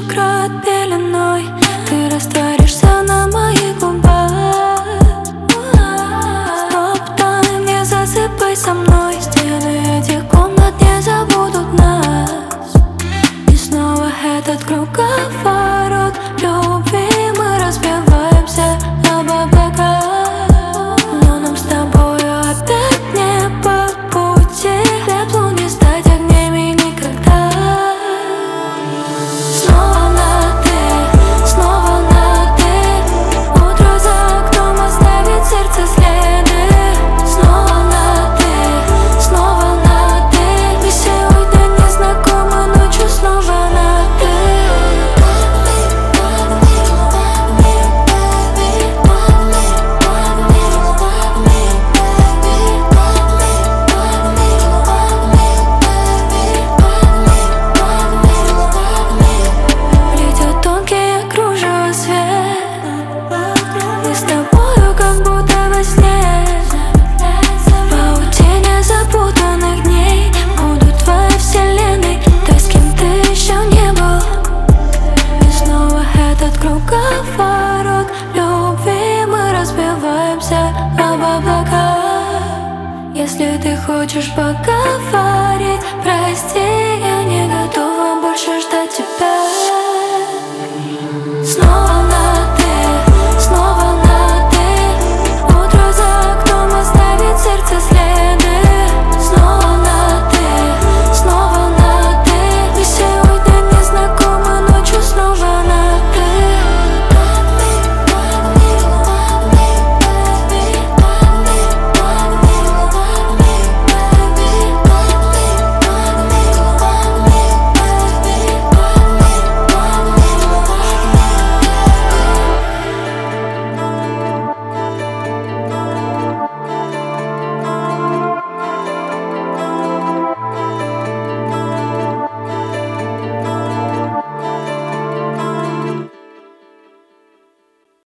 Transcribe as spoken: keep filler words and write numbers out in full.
накроет пеленой, ты растворишься на моих губах. Стоп-тайм, не засыпай со мной, стены этих комнат не забудут нас. И снова этот круговорот любви, мы разбиваемся об облака. Но нам с тобою опять не по пути, теплу не стать огнями никогда. Снова на ты, снова на ты, утро за окном оставит сердце следы. Снова на ты, снова на ты, мы сегодня не знакомы, ночью снова на ты. Плетет тонкие кружева свет, мы с тобою как будто во сне. Паутине запутанных дней буду твоей вселенной, той, с кем ты еще не был. И снова этот круговорот любви, мы разбиваемся об облака. Если ты хочешь поговорить, прости, я не готова больше ждать тебя. Снова на